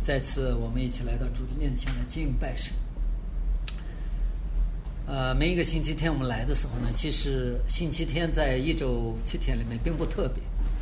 再次我们一起来到主的面前来敬拜神。每一个星期天我们来的时候呢，其实星期天在一周7天里面并不特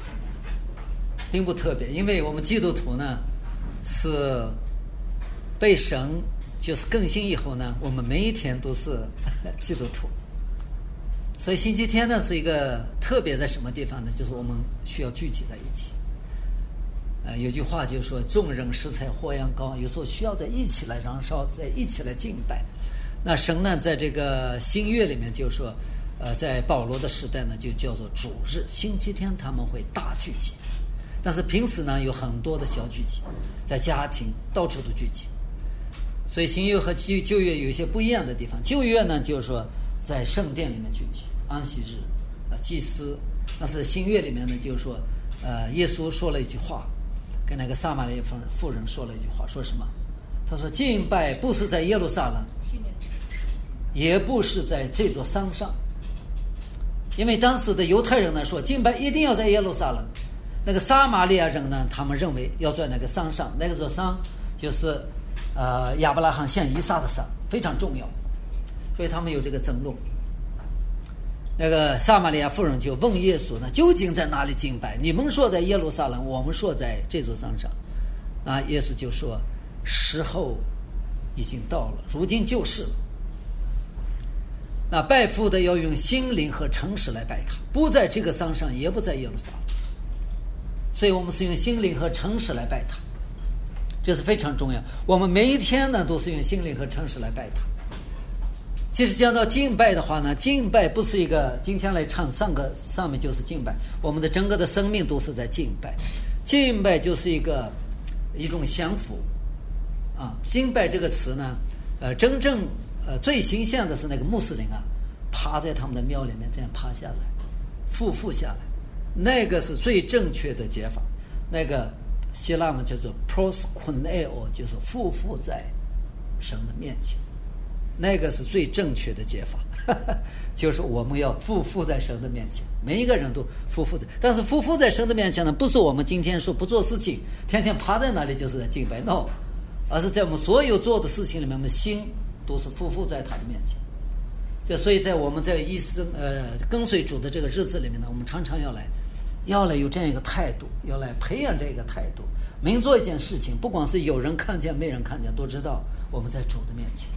别，因为我们基督徒呢是被神就是更新以后呢，我们每一天都是基督徒，所以星期天呢是一个特别在什么地方呢？就是我们需要聚集在一起。有句话就是说，众人拾柴火焰高，有时候需要在一起来燃烧，在一起来敬拜。那神呢，在这个新约里面就是说，在保罗的时代呢，就叫做主日，星期天他们会大聚集，但是平时呢有很多的小聚集，在家庭到处都聚集。所以新约和旧约有一些不一样的地方。旧约呢就是说在圣殿里面聚集，安息日，祭司。但是新约里面呢就是说，耶稣说了一句话，跟那个撒玛利亚妇人说了一句话，说什么？他说敬拜不是在耶路撒冷，也不是在这座山上。因为当时的犹太人呢说敬拜一定要在耶路撒冷，那个撒玛利亚人呢他们认为要在那个山上，那个座山就是亚伯拉罕献以撒的山，非常重要，所以他们有这个争论。那个撒玛利亚妇人就问耶稣呢，究竟在哪里敬拜？你们说在耶路撒冷，我们说在这座山上。那耶稣就说，时候已经到了，如今就是了。那拜父的要用心灵和诚实来拜他，不在这个山上，也不在耶路撒冷。所以我们是用心灵和诚实来拜他，这是非常重要。我们每一天呢都是用心灵和诚实来拜他。其实讲到敬拜的话呢，敬拜不是一个今天来唱上面就是敬拜，我们的整个的生命都是在敬拜。敬拜就是一种降服啊。敬拜这个词呢，真正最形象的是那个穆斯林啊，趴在他们的庙里面这样趴下来，俯下来，那个是最正确的解法。那个希腊文叫做 proskuneo， 就是俯在神的面前。那个是最正确的解法，就是我们要匍在神的面前，每一个人都匍在。但是匍在神的面前呢，不是我们今天说不做事情，天天趴在那里就是在敬拜 ，no， 而是在我们所有做的事情里面，我们的心都是匍在他的面前。所以在我们在跟随主的这个日子里面呢，我们常常要来有这样一个态度，要来培养这个态度。每做一件事情，不管是有人看见没人看见，都知道我们在主的面前。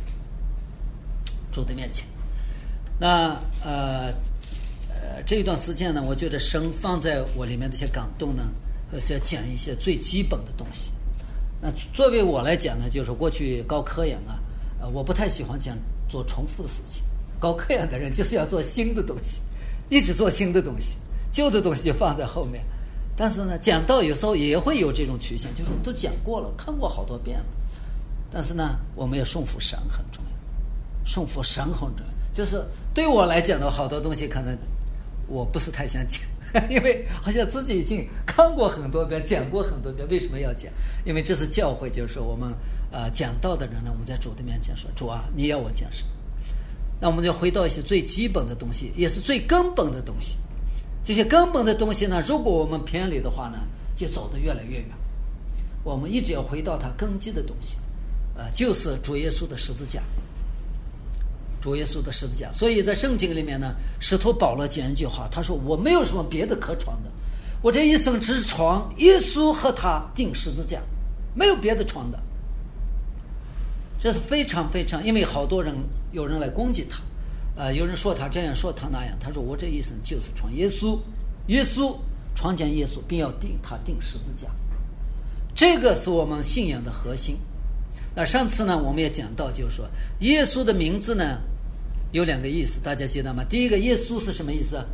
那这一段时间呢，我觉得神放在我里面的一些感动呢，是要讲一些最基本的东西。那作为我来讲呢，就是过去搞科研啊，我不太喜欢讲做重复的事情。搞科研的人就是要做新的东西，一直做新的东西，旧的东西就放在后面。但是呢，讲道有时候也会有这种曲线，就是我们都讲过了，看过好多遍了。但是呢，我们要顺服神很重要。顺服神很重要，就是对我来讲的好多东西可能我不是太想讲，因为好像自己已经看过很多遍，讲过很多遍，为什么要讲？因为这是教会，就是说我们讲道的人呢，我们在主的面前说，主啊，你要我讲什么？那我们就回到一些最基本的东西，也是最根本的东西。这些根本的东西呢，如果我们偏离的话呢，就走得越来越远。我们一直要回到它根基的东西，就是主耶稣的十字架。主耶稣的十字架。所以在圣经里面呢，使徒保罗讲一句话，他说，我没有什么别的可传的，我这一生只传耶稣和他钉十字架，没有别的传的。这是非常非常，因为好多人有人来攻击他，有人说他这样，说他那样，他说我这一生就是传耶稣，传讲耶稣，并要钉十字架，这个是我们信仰的核心。那上次呢，我们也讲到，就是说耶稣的名字呢有两个意思，大家记得吗？第一个，耶稣是什么意思？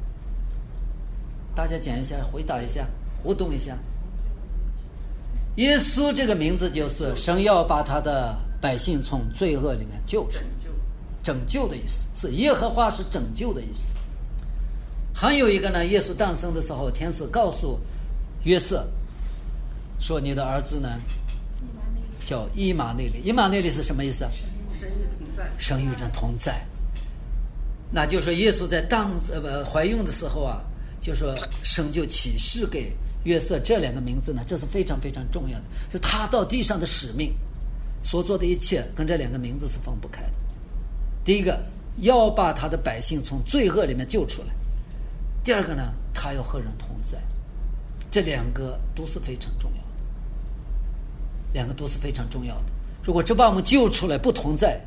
大家讲一下，回答一下，互动一下。耶稣这个名字就是神要把他的百姓从罪恶里面救出，拯救的意思，是耶和华是拯救的意思。还有一个呢，耶稣诞生的时候，天使告诉约瑟说，你的儿子呢叫以马内利。以马内利是什么意思？神与人同在。那就是说耶稣在怀孕的时候啊，就说神就启示给约瑟这两个名字呢，这是非常非常重要的，是他到地上的使命所做的一切跟这两个名字是分不开的。第一个，要把他的百姓从罪恶里面救出来；第二个呢，他要和人同在。这两个都是非常重要的，两个都是非常重要的。如果只把我们救出来不同在，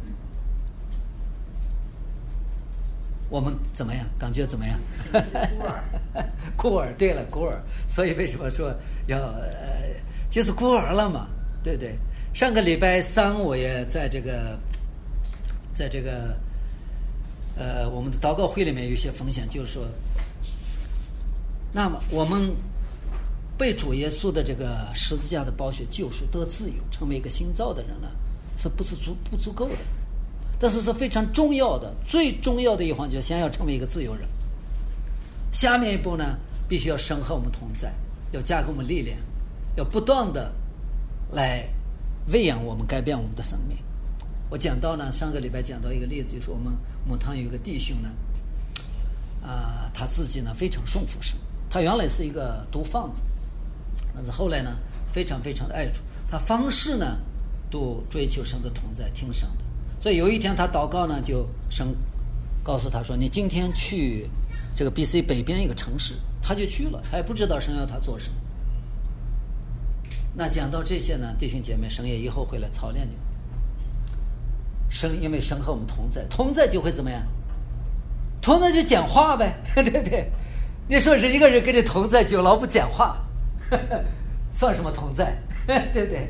我们怎么样？感觉怎么样？孤儿，对了，孤儿。所以为什么说要就是孤儿了嘛？对不对？上个礼拜三我也在这个我们的祷告会里面有一些分享，就是说，那么我们被主耶稣的这个十字架的宝血救赎得自由，成为一个新造的人呢，是不是不足够的？但是是非常重要的，最重要的一环就是先要成为一个自由人。下面一步呢，必须要神和我们同在，要加给我们力量，要不断的来喂养我们，改变我们的生命。我讲到呢，上个礼拜讲到一个例子，就是我们母堂有一个弟兄呢，他自己呢非常顺服神，他原来是一个毒贩子，但是后来呢非常非常的爱主，他方式呢都追求神的同在，听神的。所以有一天他祷告呢，就神告诉他说，你今天去这个 BC 北边一个城市，他就去了，他也不知道神要他做什么。那讲到这些呢，弟兄姐妹，神也以后会来操练你们。神因为神和我们同在，同在就会怎么样？同在就讲话呗，对不对？你说是一个人跟你同在，就老不讲话，算什么同在？对不对？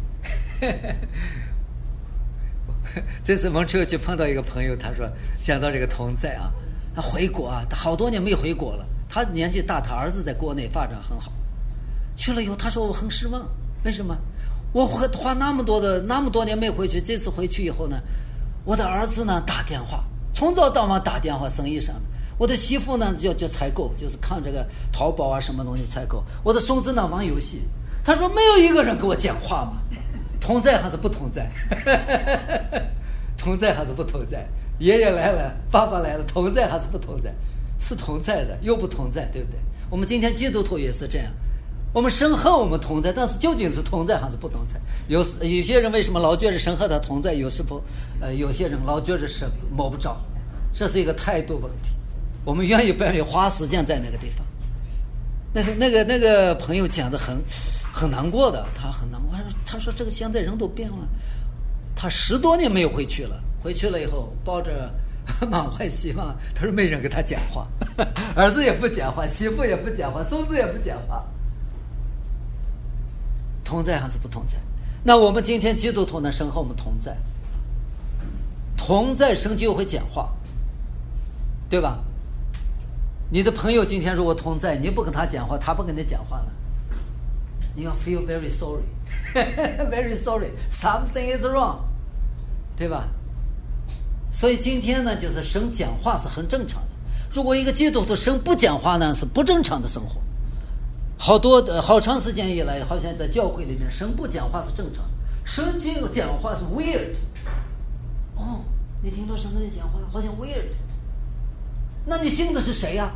这次蒙车去碰到一个朋友，他说想到这个同在啊，他回国啊，他好多年没回国了。他年纪大，他儿子在国内发展很好，去了以后他说我很失望，为什么？我花那么多年没回去，这次回去以后呢，我的儿子呢打电话，从早到晚打电话，生意上的。我的媳妇呢就采购，就是看这个淘宝啊什么东西采购。我的孙子呢玩游戏。他说没有一个人给我讲话嘛，同在还是不同在？同在还是不同在？爷爷来了，爸爸来了，同在还是不同在？是同在的，又不同在，对不对？我们今天基督徒也是这样。我们神和我们同在，但是究竟是同在还是不同在？有些人为什么老觉着神和他同在，有些人老觉着是摸不着，这是一个态度问题。我们愿意不愿意花时间在那个地方？那个朋友讲的很难过的，他很难过。他说这个现在人都变了，他10多年没有回去了，回去了以后抱着满怀希望，他说没人跟他讲话，儿子也不讲话，媳妇也不讲话，孙子也不讲话。同在还是不同在？那我们今天基督徒呢，神和我们同在，同在神就会讲话，对吧？你的朋友今天如果同在，你不跟他讲话，他不跟你讲话了，你要 feel very sorry very sorry, something is wrong， 对吧？所以今天呢，就是神讲话是很正常的。如果一个基督徒神不讲话呢，是不正常的生活。好长时间以来，好像在教会里面，神不讲话是正常的，神讲话是 weird。哦，你听到神跟你讲话，好像 weird。那你信的是谁呀？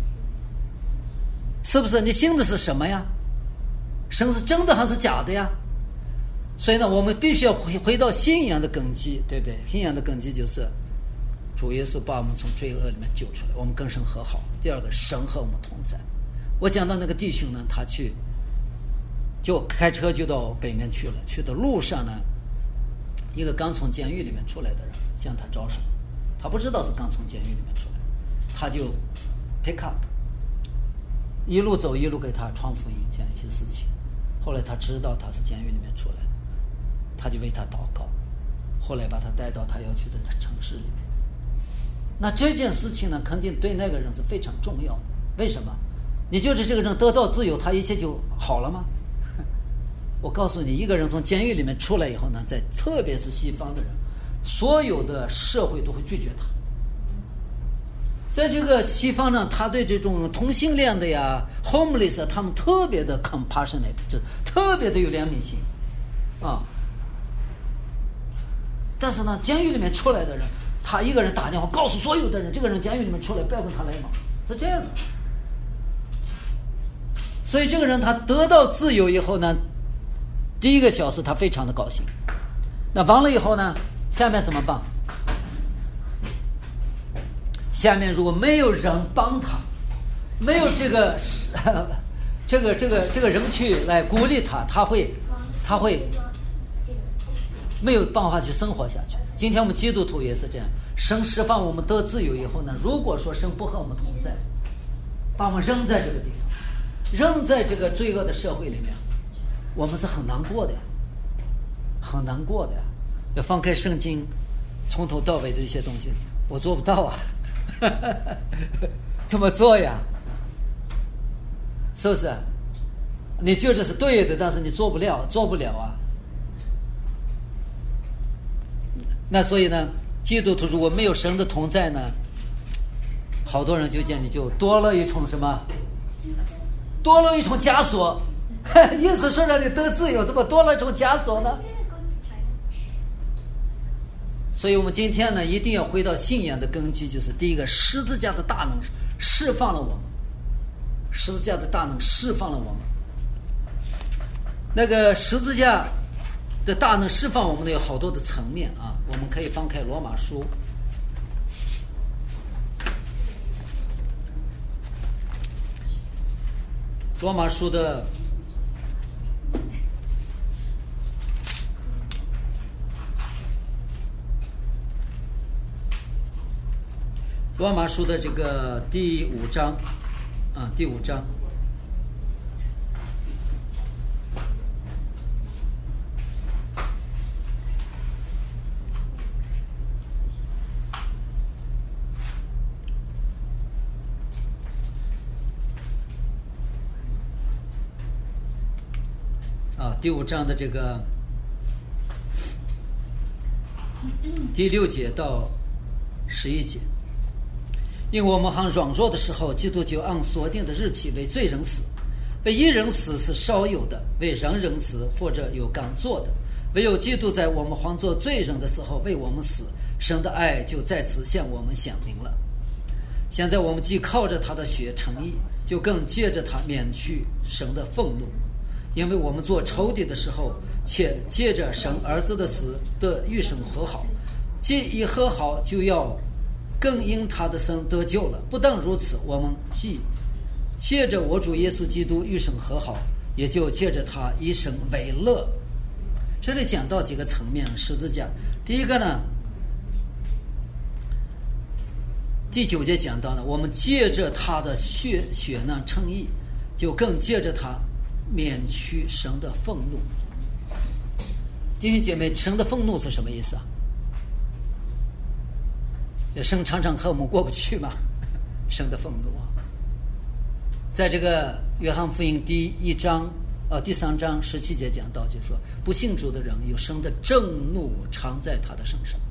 是不是？你信的是什么呀？神是真的还是假的呀？所以呢，我们必须要回到信仰的根基，对不对？信仰的根基就是主耶稣把我们从罪恶里面救出来，我们跟神和好。第二个，神和我们同在。我讲到那个弟兄呢，他就开车就到北面去了，去的路上呢，一个刚从监狱里面出来的人向他招手，他不知道是刚从监狱里面出来，他就 pick up， 一路走一路给他传福音，讲一些事情。后来他知道他是监狱里面出来的，他就为他祷告，后来把他带到他要去的城市里面。那这件事情呢，肯定对那个人是非常重要的。为什么？你觉得这个人得到自由，他一切就好了吗？我告诉你，一个人从监狱里面出来以后呢，特别是西方的人，所有的社会都会拒绝他。在这个西方呢，他对这种同性恋的呀 homeless 他们特别的 compassionate， 就特别的有怜悯心啊。但是呢，监狱里面出来的人，他一个人打电话告诉所有的人，这个人监狱里面出来不要跟他来往，是这样的。 所以这个人他得到自由以后呢，第一个小时他非常的高兴。那完了以后呢，下面怎么办？下面如果没有人帮他，没有这个人去来鼓励他，他会没有办法去生活下去。今天我们基督徒也是这样，神释放我们得自由以后呢，如果说神不和我们同在，把我们扔在这个地方，扔在这个罪恶的社会里面，我们是很难过的呀，很难过的呀。要放开圣经，从头到尾的一些东西，我做不到啊。怎么做呀？是不是？你觉得是对的，但是你做不了啊。那所以呢，基督徒如果没有神的同在呢，好多人就见你就多了一重什么？多了一重枷锁。意思说让你得自由，怎么多了一重枷锁呢？所以我们今天呢，一定要回到信仰的根基，就是第一个，十字架的大能释放了我们，十字架的大能释放了我们。那个十字架的大能释放我们的有好多的层面啊，我们可以翻开罗马书。罗马书的这个第5章啊，第5章。第5章的这个第6节到11节，因为我们还软弱的时候，基督就按所定的日期为罪人死，为义人死是少有的，为人死或者有敢做的，唯有基督在我们还做罪人的时候为我们死，神的爱就在此向我们显明了。现在我们既靠着他的血称义，就更借着他免去神的愤怒，因为我们做仇敌的时候，且借着神儿子的死得与神和好，既已和好，就要更因他的生得救了。不但如此，我们既借着我主耶稣基督与神和好，也就借着他以神为乐。这里讲到几个层面，十字架。第一个呢，第9节讲到呢，我们借着他的血呢称义，就更借着他免去神的愤怒。弟兄姐妹，神的愤怒是什么意思啊？神常常和我们过不去嘛，神的愤怒啊。在这个约翰福音第3章17节讲到，就是说不信主的人有神的正怒常在他的身上，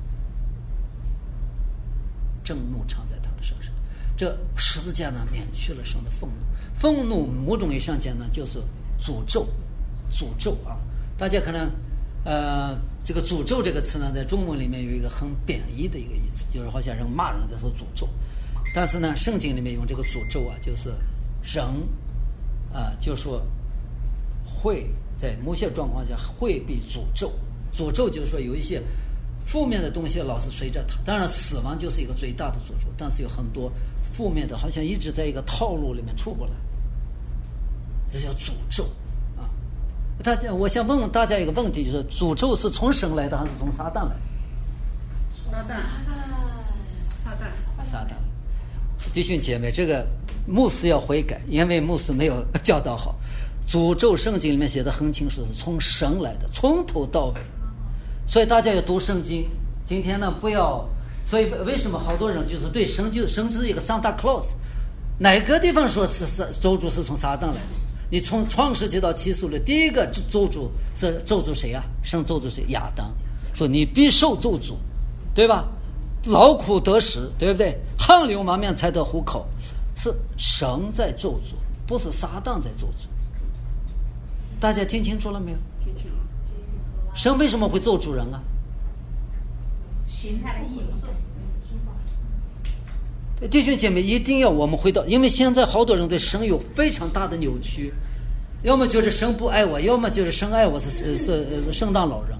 正怒常在他的身上。这十字架呢，免去了神的愤怒。愤怒某种意义上讲呢，就是诅咒啊。大家可能这个诅咒这个词呢，在中文里面有一个很贬义的一个意思，就是好像人骂人的时候诅咒。但是呢，圣经里面用这个诅咒啊，就是人就说会在某些状况下会被诅咒。诅咒就是说有一些负面的东西老是随着他。当然死亡就是一个最大的诅咒，但是有很多负面的好像一直在一个套路里面出不来，这叫诅咒啊。我想问问大家一个问题，就是诅咒是从神来的还是从撒旦来的？撒旦。弟兄姐妹，这个牧师要悔改，因为牧师没有教导好。诅咒圣经里面写的很清楚，是从神来的，从头到尾。所以大家要读圣经。今天呢，不要。所以为什么好多人就是对神是一个 Santa Claus？ 哪个地方说是咒诅是从撒旦来的？你从创世纪到启示录，第一个咒诅是咒诅谁啊？神咒诅谁？亚当，说你必受咒诅，对吧？劳苦得食，对不对？汗流满面才得糊口，是神在咒诅，不是撒旦在咒诅。大家听清楚了没有？神为什么会咒诅人啊？ 行他的义嘛。 弟兄姐妹，一定要我们回到，因为现在好多人对神有非常大的扭曲， 要么觉得神不爱我，要么就是神爱我是神当老人。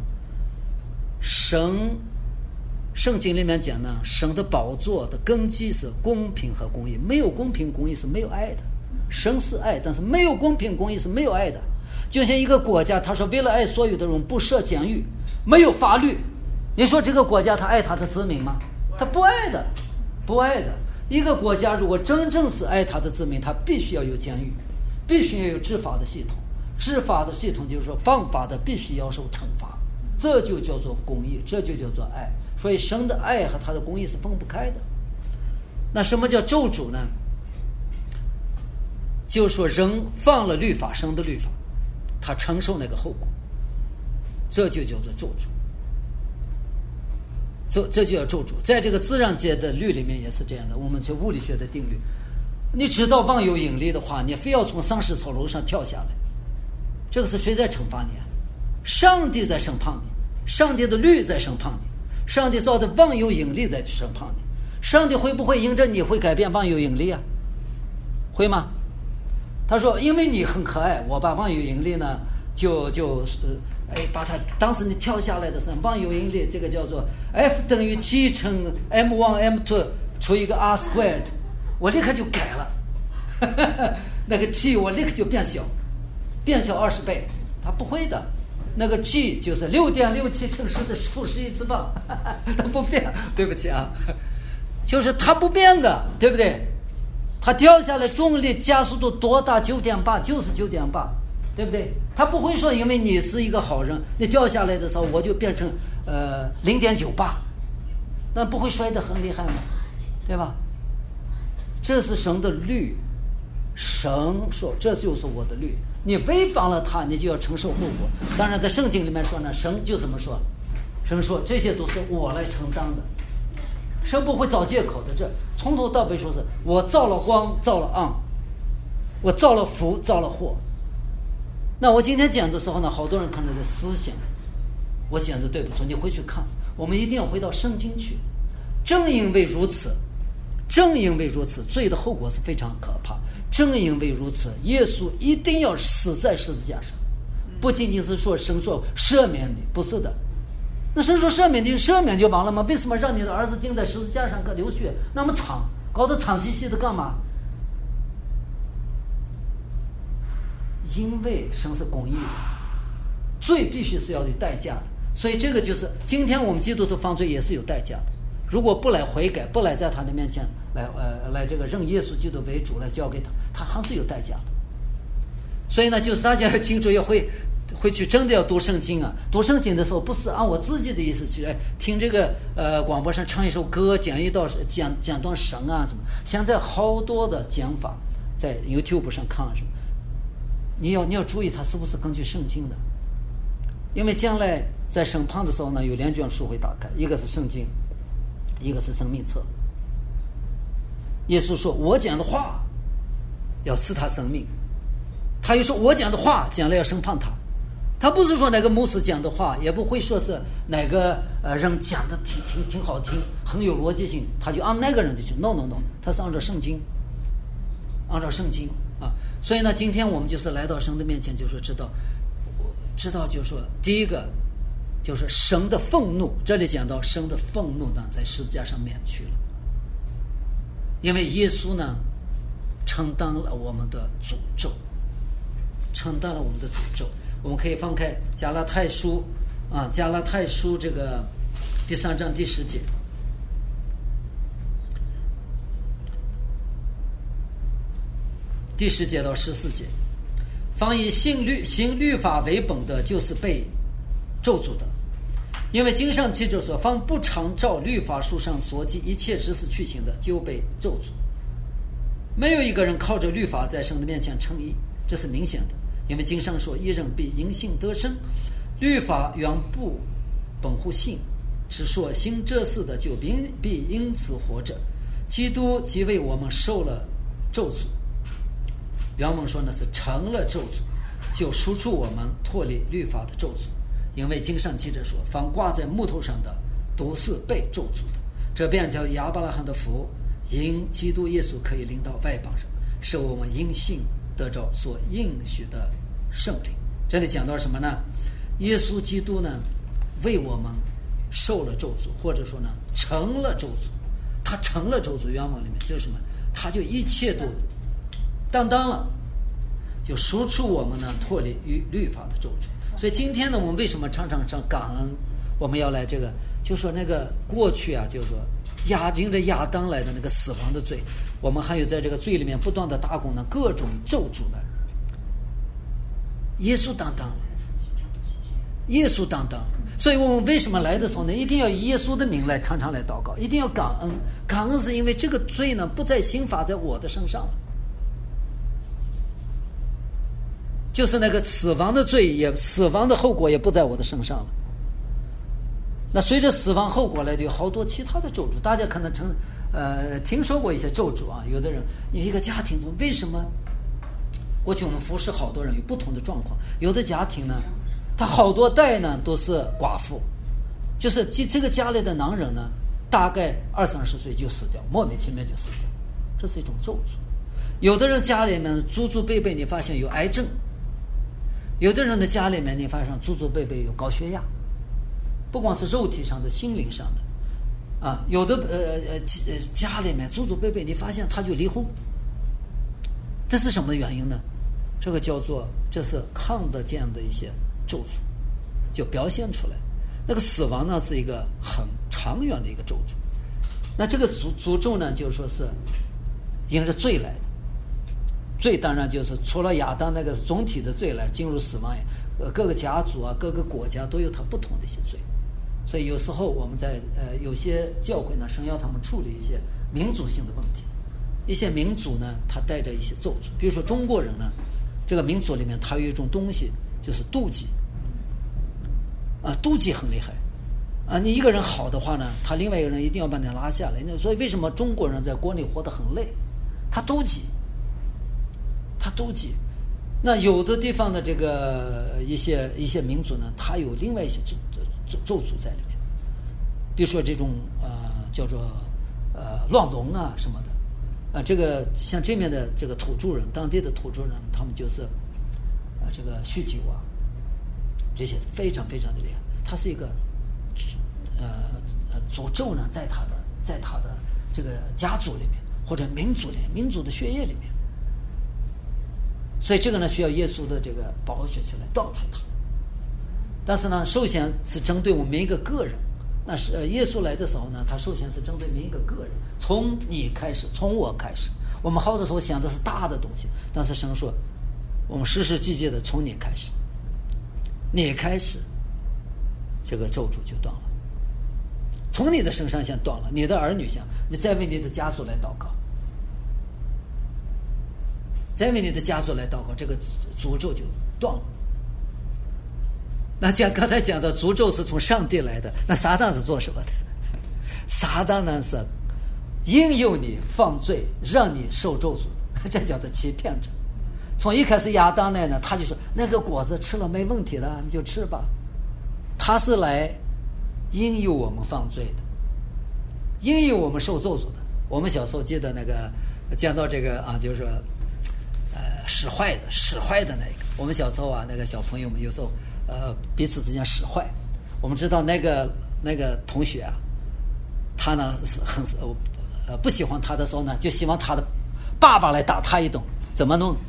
圣经里面讲呢，神的宝座的根基是公平和公义，没有公平公义是没有爱的。神是爱，但是没有公平公义是没有爱的。就像一个国家，他说为了爱所有的人不设监狱，没有法律，你说这个国家他爱他的子民吗？他不爱的，不爱的。一个国家如果真正是爱他的子民，他必须要有监狱，必须要有执法的系统。执法的系统就是说犯法的必须要受惩罚，这就叫做公义，这就叫做爱。所以神的爱和他的公义是分不开的。那什么叫咒诅呢？就是说人犯了律法，神的律法，他承受那个后果，这就叫做咒诅。这就叫咒诅。在这个自然界的律里面也是这样的，我们学物理学的定律，你知道万有引力的话，你非要从30层楼上跳下来，这个是谁在惩罚你啊？上帝在审判你，上帝的律在审判你，上帝造的万有引力在审判你。上帝会不会因着你会改变万有引力啊？会吗？他说因为你很可爱，我把万有引力呢把它当时你跳下来的时候，万有引力这个叫做 F 等于 G 乘 M1 M2 除一个 R squared， 我立刻就改了那个 G 我立刻就变小20倍。他不会的，那个 G 就是6.67乘10的负11次方它不变，对不起啊，就是它不变的，对不对？它掉下来重力加速度多大？ 9.8， 就是 9.8，对不对？他不会说因为你是一个好人，你掉下来的时候我就变成0.98，那不会摔得很厉害吗？对吧？这是神的律，神说这就是我的律，你违反了它，你就要承受后果。当然在圣经里面说呢，神就这么说，神说这些都是我来承担的，神不会找借口的。这从头到尾说是我造了光，造了暗，我造了福，造了祸。那我今天讲的时候呢，好多人可能在思想，我讲的对不错，你回去看，我们一定要回到圣经去。正因为如此，罪的后果是非常可怕。正因为如此，耶稣一定要死在十字架上，不仅仅是说神说赦免你，不是的。那神说赦免你，赦免就完了吗？为什么让你的儿子钉在十字架上流血那么惨，搞得惨兮兮的干嘛？因为神是公义的，罪必须是要有代价的。所以这个就是今天我们基督徒犯罪也是有代价的。如果不来悔改，不来在他的面前来这个认耶稣基督为主，来交给他，他还是有代价的。所以呢，就是大家要清楚，要会去真的要读圣经啊。读圣经的时候，不是按我自己的意思去听这个广播上唱一首歌，讲段神啊什么。现在好多的讲法在 YouTube 上看什么，你要注意它是不是根据圣经的。因为将来在审判的时候呢，有2卷书会打开，一个是圣经，一个是生命册。耶稣说我讲的话要赐他生命，他又说我讲的话将来要审判他。他不是说哪个牧师讲的话，也不会说是哪个人讲的挺好听，很有逻辑性，他就按那个人的去 no， 他是按照圣经啊。所以呢，今天我们就是来到神的面前，就是知道就是说，第一个就是神的愤怒，这里讲到神的愤怒呢，在十字架上免去了，因为耶稣呢承担了我们的诅咒，我们可以翻开加拉太书这个第3章第10节，第10节到14节。凡以行律法为本的，就是被咒诅的。因为经上记着说，凡不常照律法书上所记一切指示去行的，就被咒诅。没有一个人靠着律法在神的面前称义，这是明显的。因为经上说，一人必因信得生。律法原不本乎信，是说行这事的就必因此活着。基督即为我们受了咒诅，原文说呢是成了咒诅，就赎出我们脱离律法的咒诅。因为经上记着说，凡挂在木头上的都是被咒诅的。这便叫亚伯拉罕的福，因基督耶稣可以领到外邦人，使我们因信得着所应许的圣灵。这里讲到什么呢？耶稣基督呢为我们受了咒诅，或者说呢成了咒诅。他成了咒诅，原文里面就是什么？他就一切都担当了，就赎出我们呢脱离于律法的咒诅。所以今天呢，我们为什么常常上感恩？我们要来这个，就说那个过去啊，就是说因着亚当来的那个死亡的罪，我们还有在这个罪里面不断的打工呢，各种咒诅呢，耶稣担当了，耶稣担当了。所以我们为什么来的时候呢，一定要以耶稣的名来常常来祷告，一定要感恩。感恩是因为这个罪呢不再刑罚在我的身上了，就是那个死亡的罪死亡的后果也不在我的身上了。那随着死亡后果来的有好多其他的咒诅，大家可能听说过一些咒诅啊。有的人有一个家庭中，为什么过去我们服侍好多人有不同的状况，有的家庭呢他好多代呢都是寡妇，就是这个家里的男人呢大概20-30岁就死掉，莫名其妙就死掉，这是一种咒诅。有的人家里面祖祖辈辈你发现有癌症，有的人的家里面你发现祖祖辈辈有高血压，不光是肉体上的，心灵上的啊。有的家里面祖祖辈辈你发现他就离婚，这是什么原因呢？这个这是看得见的一些咒诅就表现出来。那个死亡呢是一个很长远的一个咒诅。那这个诅咒呢就是说是因着罪来的，罪当然就是除了亚当那个总体的罪来进入死亡，各个家族啊各个国家都有它不同的一些罪。所以有时候我们在有些教会呢神要他们处理一些民族性的问题，一些民族呢它带着一些咒诅。比如说中国人呢，这个民族里面它有一种东西就是妒忌啊，妒忌很厉害啊。你一个人好的话呢，他另外一个人一定要把你拉下来。所以为什么中国人在国内活得很累？他妒忌。那有的地方的这个一些民族呢，他有另外一些咒诅在里面，比如说这种叫做乱伦啊什么的这个像这面的这个土著人，当地的土著人，他们就是这个酗酒啊，这些非常非常的厉害。它是一个诅咒呢，在他的这个家族里面或者民族里面，民族的血液里面。所以这个呢需要耶稣的这个宝血去来断除它。但是呢首先是针对我们每一个个人。那是耶稣来的时候呢，他首先是针对每一个个人，从你开始，从我开始。我们好的时候想的是大的东西，但是神说我们实实际际的从你开始，你开始这个咒诅就断了，从你的身上先断了，你的儿女先，你再为你的家族来祷告，再为你的家族来祷告，这个诅咒就断了。那刚才讲的诅咒是从上帝来的，那撒旦是做什么的？撒旦呢是引诱你犯罪，让你受咒诅的，这叫做欺骗者。从一开始亚当呢，他就说那个果子吃了没问题的，你就吃吧。他是来引诱我们犯罪的，引诱我们受咒诅的。我们小时候记得那个讲到这个啊，就是说使坏的那个。我们小时候啊，那个小朋友们有时候彼此之间使坏。我们知道那个同学啊，他呢很不喜欢他的时候呢，就希望他的爸爸来打他一顿。怎么弄？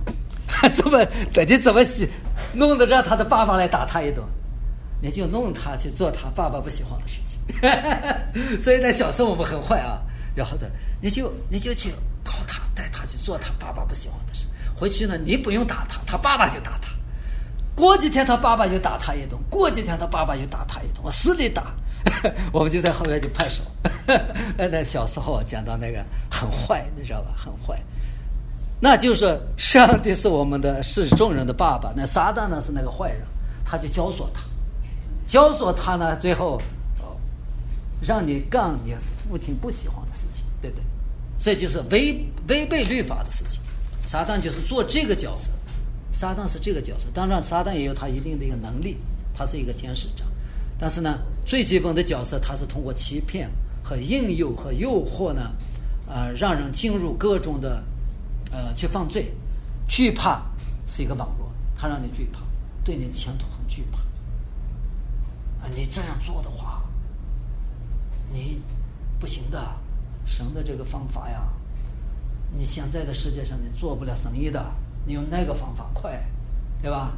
你怎么弄得让他的爸爸来打他一顿？你就弄他去做他爸爸不喜欢的事情。所以在小时候我们很坏啊，然后的你就去搞他，带他去做他爸爸不喜欢的事。回去呢，你不用打他，他爸爸就打他。过几天他爸爸就打他一顿，过几天他爸爸就打他一顿，我死里打。我们就在后面就拍手。那小时候讲到那个很坏，你知道吧？很坏。那就是上帝是我们的是众人的爸爸，那撒旦呢是那个坏人，他就教唆他呢，最后让你干你父亲不喜欢的事情，对不对？所以就是违背律法的事情。撒旦就是做这个角色，撒旦是这个角色。当然撒旦也有他一定的一个能力，他是一个天使长，但是呢最基本的角色他是通过欺骗和引诱和诱惑呢让人进入各种的去犯罪。惧怕是一个网络， 他让你惧怕，对你的前途很惧怕。你这样做的话，你不行的，神的这个方法呀，你现在的世界上你做不了生意的，你用那个方法快，对吧？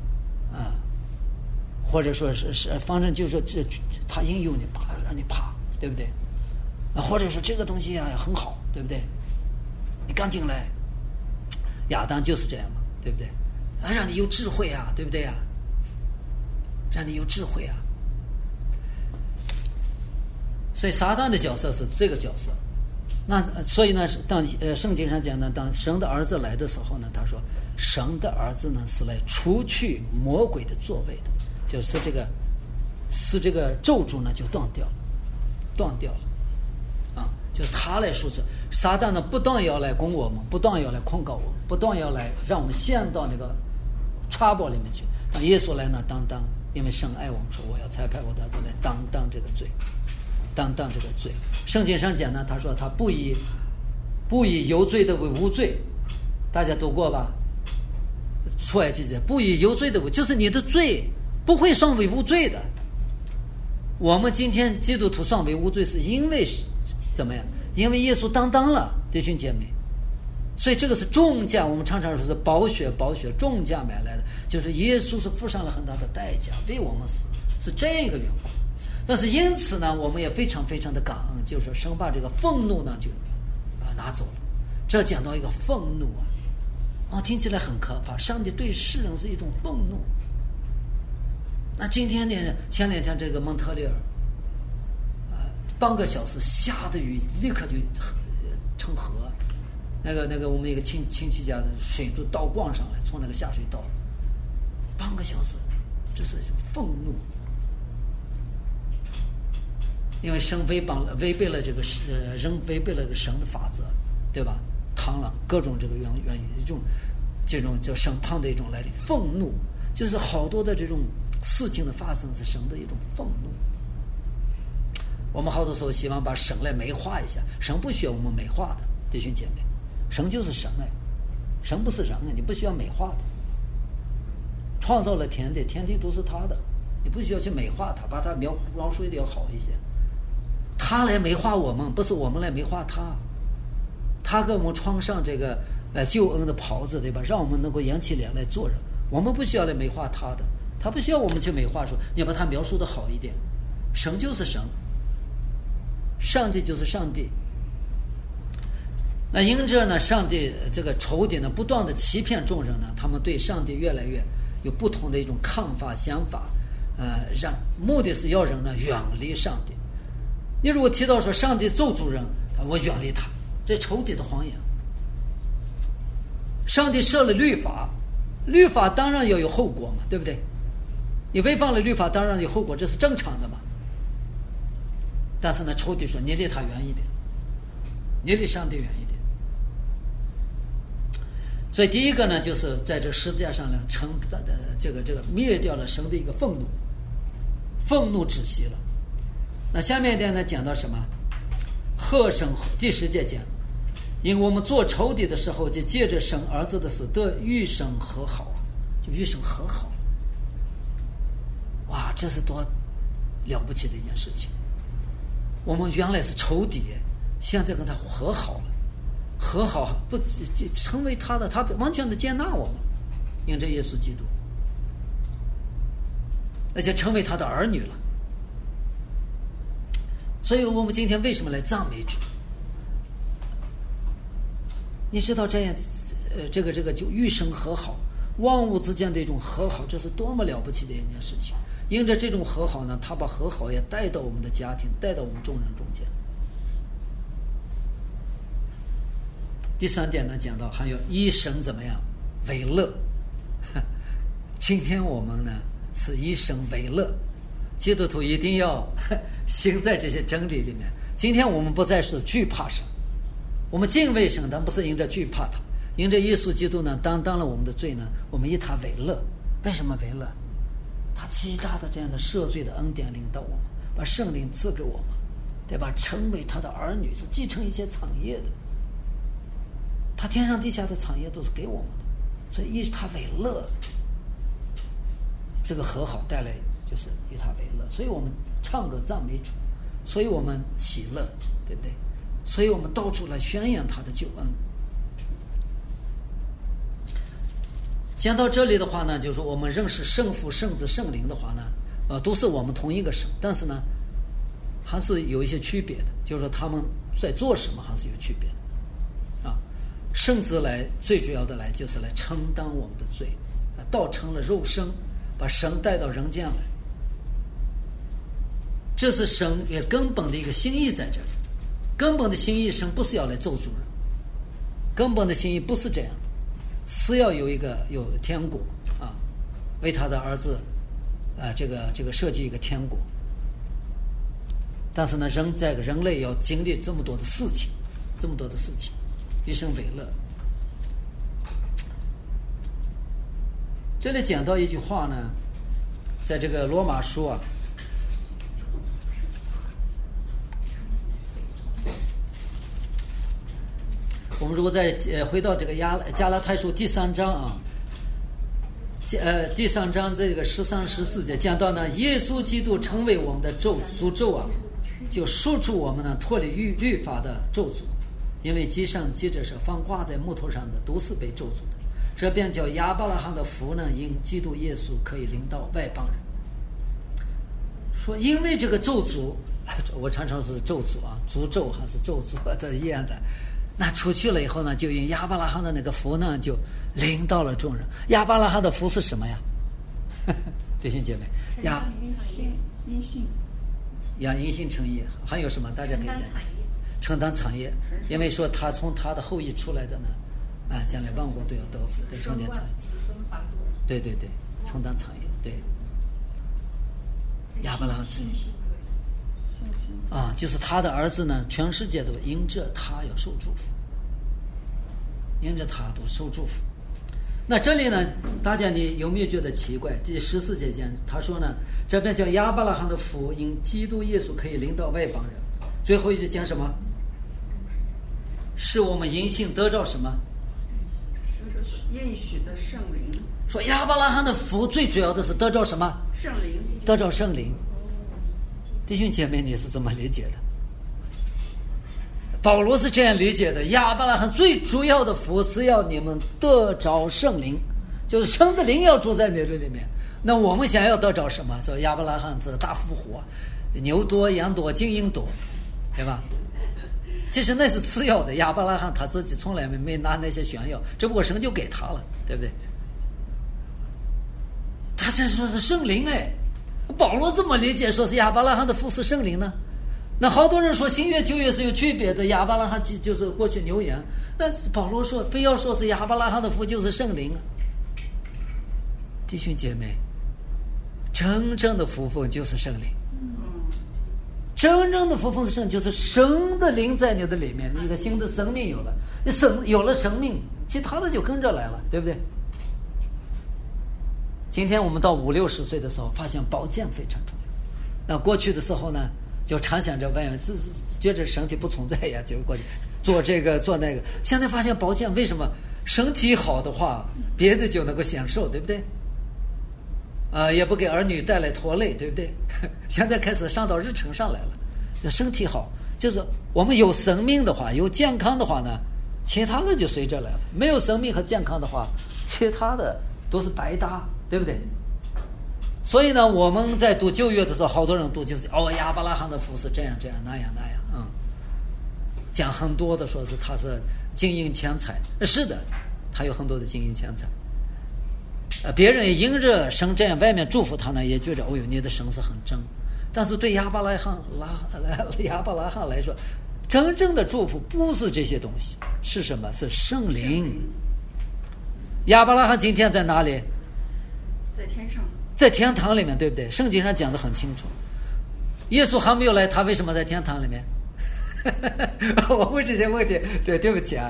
或者说是反正就是这他引诱你怕，让你怕，对不对？或者说这个东西啊很好，对不对？你刚进来，亚当就是这样嘛，对不对？让你有智慧啊，对不对啊？让你有智慧啊。所以撒旦的角色是这个角色。那所以呢，当圣经上讲呢，当神的儿子来的时候呢，他说神的儿子呢是来除去魔鬼的作为的，就是这个咒诅呢就断掉了啊，就是他来说是撒旦呢不但要来攻我们，不但要来控告我们，不但要来让我们陷到那个trouble里面去，当耶稣来呢担当，因为神爱我们，说我要差派我的儿子来担当这个罪。担当这个罪，圣经上讲呢，他说他不以有罪的为无罪，大家读过吧？出埃及记不以有罪的为，就是你的罪不会算为无罪的。我们今天基督徒算为无罪，是因为怎么样？因为耶稣担当了，弟兄姐妹。所以这个是重价，我们常常说是宝血重价买来的，就是耶稣是付上了很大的代价为我们死，是这个缘故。但是因此呢，我们也非常非常的感恩，就是说神把这个愤怒呢就拿走了。这讲到一个愤怒听起来很可怕，上帝对世人是一种愤怒。那今天呢，前两天这个蒙特利尔半个小时下的雨立刻就成河，那个我们一个亲戚家的水都倒灌上来，从那个下水道，半个小时，这是一种愤怒。因为神违背了这个人违背了这个神的法则，对吧？螳螂各种这个原因，这种叫审判的一种来历，愤怒就是好多的这种事情的发生是神的一种愤怒。我们好多时候希望把神来美化一下，神不需要我们美化的，弟兄姐妹，神就是神神不是人你不需要美化的。创造了天地都是他的，你不需要去美化他，把他描述一点要好一些。他来美化我们，不是我们来美化他。他给我们穿上这个救恩的袍子，对吧？让我们能够扬起脸来做人。我们不需要来美化他的，他不需要我们去美化，说你要把他描述的好一点。神就是神，上帝就是上帝。那因着呢，上帝这个仇敌呢不断的欺骗众人呢，他们对上帝越来越有不同的一种看法想法，目的是要人呢远离上帝。你如果提到说上帝咒诅人，我远离他，这仇敌的谎言。上帝设了律法，律法当然要有后果嘛，对不对？你违反了律法，当然有后果，这是正常的嘛。但是呢，仇敌说你离他远一点，你离上帝远一点。所以第一个呢，就是在这十字架上呢，这个灭掉了神的一个愤怒止息了。那下面一点呢，讲到什么？和神第10节讲，因为我们做仇敌的时候，就借着神儿子的死得与神和好，就与神和好了。哇，这是多了不起的一件事情！我们原来是仇敌，现在跟他和好了，和好不成为他的，他完全的接纳我们，因着耶稣基督，而且成为他的儿女了。所以我们今天为什么来赞美主？你知道这样，这个就与神和好，万物之间的一种和好，这是多么了不起的一件事情。因着这种和好呢，他把和好也带到我们的家庭，带到我们众人中间。第3点呢，讲到还有以神怎么样为乐。今天我们呢是以神为乐，基督徒一定要行在这些真理里面。今天我们不再是惧怕神，我们敬畏神，但不是因着惧怕他，因着耶稣基督呢担当了我们的罪呢，我们以他为乐。为什么为乐？他极大的这样的赦罪的恩典领导我们，把圣灵赐给我们，对吧？成为他的儿女，是继承一些产业的。他天上地下的产业都是给我们的，所以以他为乐， 这个和好带来就是以他为乐，所以我们唱歌赞美主，所以我们喜乐，对不对？所以我们到处来宣扬他的救恩。讲到这里的话呢，就是说我们认识圣父、圣子、圣灵的话呢，都是我们同一个神，但是呢，还是有一些区别的，就是说他们在做什么还是有区别的。圣子来最主要的来就是来承担我们的罪，道成了肉身，把神带到人间来。这是神也根本的一个心意在这里。根本的心意，神不是要来咒诅人，根本的心意不是这样，是要有天国啊，为他的儿子这个设计一个天国。但是呢，人类要经历这么多的事情，一生为乐。这里讲到一句话呢，在这个罗马书啊，我们如果再回到这个加拉太书第3章啊，第3章这个13、14节讲到呢，耶稣基督成为我们的诅咒啊，就赎出我们呢脱离律法的咒诅，因为记上记着是放挂在木头上的都是被咒诅的，这便叫亚伯拉罕的福呢，因基督耶稣可以领到外邦人。说因为这个咒诅，我常常是咒诅啊，诅咒还是咒诅的一样的。那出去了以后呢，就因亚伯拉罕的那个福呢，就临到了众人。亚伯拉罕的福是什么呀？弟兄姐妹，因信称义，还有什么？大家可以讲。承担产业，因为说他从他的后裔出来的呢，将来万国都要得福，对，承担产业。对，承担产业，对。亚伯拉罕就是他的儿子呢，全世界都因着他要受祝福，因着他都受祝福。那这里呢，大家你有没有觉得奇怪？第14节间他说呢，这边叫亚伯拉罕的福，因基督耶稣可以领到外邦人。最后一句讲什么？是我们因信得着什么？ 应许的圣灵。 说亚伯拉罕的福最主要的是得着什么？ 圣灵。 得着圣灵。弟兄姐妹，你是怎么理解的？保罗是这样理解的：亚伯拉罕最主要的福是要你们得着圣灵，就是神的灵要住在你这里面。那我们想要得着什么？说亚伯拉罕这大复活，牛多羊多金银多，对吧？其实那是次要的，亚伯拉罕他自己从来没拿那些炫耀，只不过神就给他了，对不对？他这说是圣灵哎，保罗这么理解，说是亚伯拉罕的福是圣灵呢？那好多人说新约旧约是有区别的，亚伯拉罕就是过去牛羊，那保罗说非要说是亚伯拉罕的福就是圣灵啊。弟兄姐妹，真正的福分就是圣灵。真正的福分是圣，就是神的灵在你的里面，你一个新的生命有了，你有了生命，其他的就跟着来了，对不对？今天我们到50、60岁的时候，发现保健非常重要。那过去的时候呢，就常想着觉着身体不存在呀，就过去做这个做那个。现在发现保健为什么身体好的话，别的就能够享受，对不对？也不给儿女带来拖累，对不对？现在开始上到日程上来了。那身体好，就是我们有生命的话，有健康的话呢，其他的就随着来了。没有生命和健康的话，其他的都是白搭，对不对？所以呢，我们在读旧约的时候，好多人读就是亚伯拉罕的福是这样这样那样那样，讲很多的说是他是金银钱财，是的，他有很多的金银钱财。别人也因着神这样外面祝福他呢，也觉得你的神是很真。但是对亚伯拉罕来说，真正的祝福不是这些东西，是什么？是圣灵。亚伯拉罕今天在哪里？ 在天上， 在天堂里面，对不对？圣经上讲得很清楚。耶稣还没有来，他为什么在天堂里面？我问这些问题，对不起啊。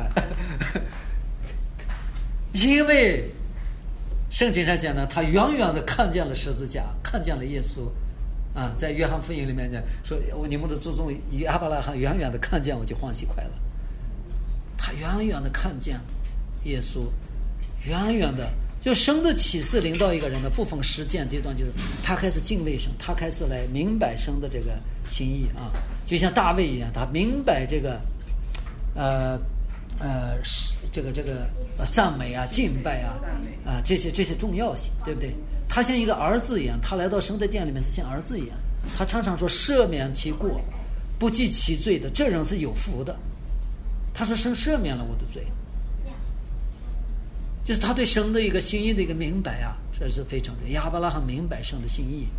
因为圣经上讲呢，他远远的看见了十字架，看见了耶稣啊，在约翰福音里面讲说，你们的祖宗亚伯拉罕远远的看见我就欢喜快乐。他远远的看见耶稣，远远的就生的启示领到一个人的部分实践这段，就是他开始敬畏神，他开始来明白神的这个心意啊，就像大卫一样，他明白这个赞美啊、敬拜啊这些重要性，对不对？他像一个儿子一样，他来到神的殿里面是像儿子一样，他常常说赦免其过，不记其罪的，这人是有福的。他说神赦免了我的罪。就是他对神的一个心意的一个明白啊，这是非常重要。亚伯拉罕明白神的心意，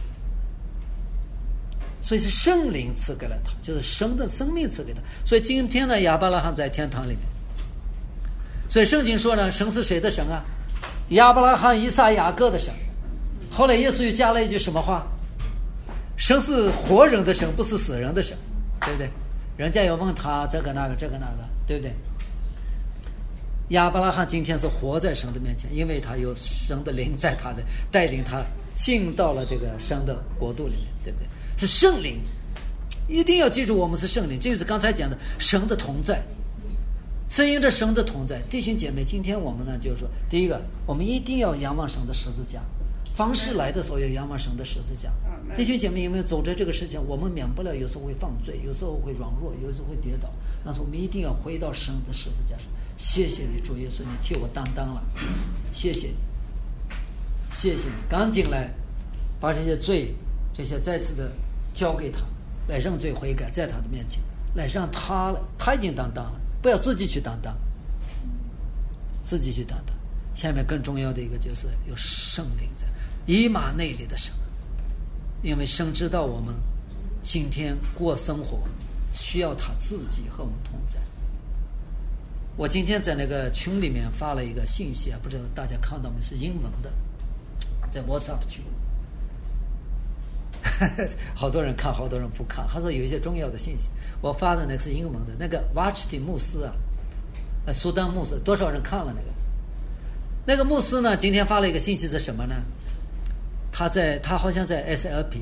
所以是圣灵赐给了他，就是神的生命赐给他。所以今天呢，亚伯拉罕在天堂里面。所以圣经说呢，神是谁的神啊？亚伯拉罕、以撒、雅各的神。后来耶稣又加了一句什么话？神是活人的神，不是死人的神，对不对？人家要问他这个那个，对不对？亚伯拉罕今天是活在神的面前，因为他有神的灵在他的带领，他进到了这个神的国度里面，对不对？是圣灵，一定要记住，我们是圣灵，这就是刚才讲的神的同在，是因着神的同在。弟兄姐妹，今天我们呢，就是说，第一个，我们一定要仰望神的十字架，凡事来的时候要仰望神的十字架。弟兄姐妹，因为走在这个事情，我们免不了有时候会犯罪，有时候会软弱，有时候会跌倒，但是我们一定要回到神的十字架上。谢谢你，主耶稣，你替我担当了，谢谢你，谢谢你，赶紧来把这些罪，这些再次的交给他，来认罪悔改，在他的面前，来让他了，他已经担当了，不要自己去担当，自己去担当。下面更重要的一个就是有圣灵在，以马内利的神，因为神知道我们今天过生活需要他自己和我们同在。我今天在那个群里面发了一个信息啊，不知道大家看到没？是英文的，在 WhatsApp 群，好多人看，好多人不看，还是有一些重要的信息。我发的那个是英文的，那个瓦奇蒂牧师啊，苏丹牧师，多少人看了那个牧师呢？今天发了一个信息是什么呢？他好像在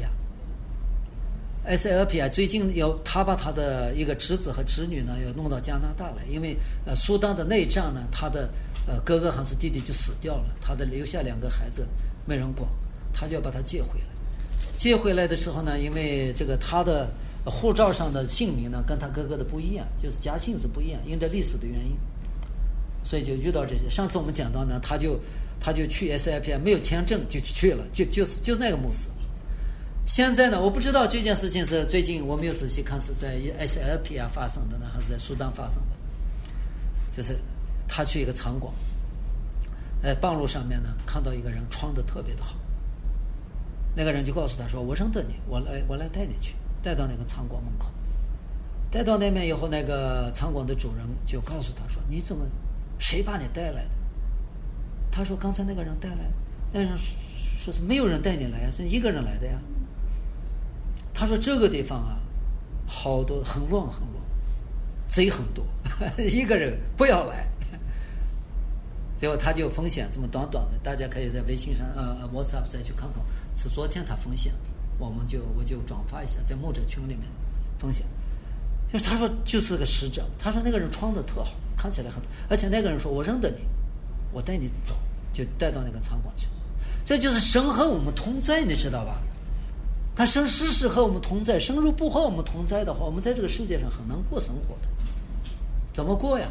SLP 啊，最近他把他的一个侄子和侄女呢要弄到加拿大来，因为苏丹的内战呢，他的哥哥还是弟弟就死掉了，他的留下2个孩子没人管，他就要把他接回来。接回来的时候呢，因为这个他的护照上的姓名呢跟他哥哥的不一样，就是家姓是不一样，因着历史的原因，所以就遇到这些。上次我们讲到呢，他就去 SLP 没有签证就去了，就是那个牧师。现在呢，我不知道这件事情是最近我没有仔细看是在 SLP 啊发生的呢，还是在苏丹发生的。就是他去一个场馆，在半路上面呢看到一个人穿得特别的好，那个人就告诉他说：“我认得你，我来带你去。”带到那个场馆门口，带到那边以后，那个场馆的主人就告诉他说：“你怎么，谁把你带来的？”他说：“刚才那个人带来的。”那人说是没有人带你来呀，是一个人来的呀。他说这个地方啊，好多很乱，贼很多，一个人不要来。结果他就分享这么短的，大家可以在微信上WhatsApp 再去看看，是昨天他分享，我就转发一下，在牧者群里面分享。就是他说就是个使者，他说那个人穿的特好，看起来很，而且那个人说我认得你，我带你走，就带到那个场馆去。这就是神和我们同在，你知道吧？他神时时和我们同在，神如不和我们同在的话，我们在这个世界上很难过生活的。怎么过呀？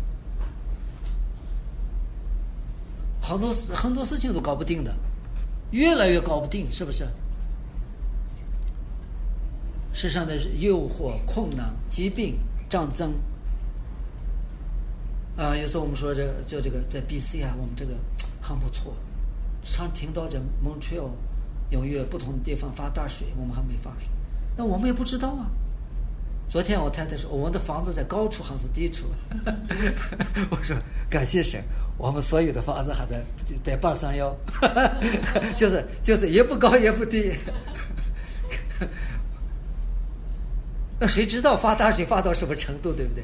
很多事情都搞不定的，越来越搞不定，是不是？世上的诱惑、困难、疾病、战争啊，有时候我们说这个在 BC 啊，我们这个很不错，常听到这 Montreal 纽约不同的地方发大水，我们还没发水，那我们也不知道啊。昨天我太太说我们的房子在高处还是低处我说感谢神，我们所有的房子还在831就是也不高也不低那谁知道发大水发到什么程度，对不对？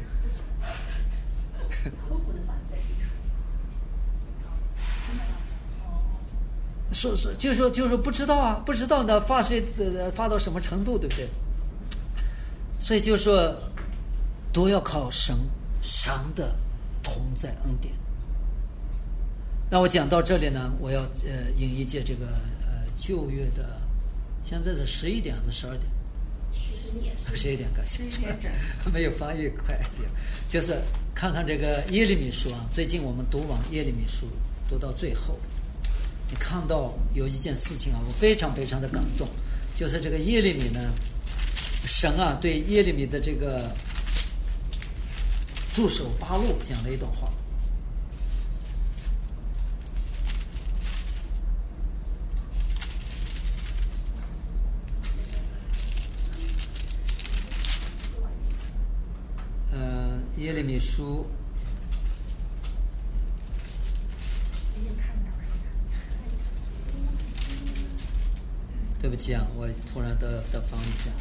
就是不知道啊，不知道呢发水发到什么程度，对不对？所以就说都要靠神的同在恩典。 那我讲到这里呢，我要引一节这个旧约的，现在是11点还是12点？11点，感谢。没有翻译快一点，就是看看这个耶利米书啊。最近我们读完耶利米书，读到最后，你看到有一件事情啊，我非常非常的感动，就是这个耶利米呢，神啊对耶利米的这个助手巴录讲了一段话。耶利米书对不起啊，我突然的放一下。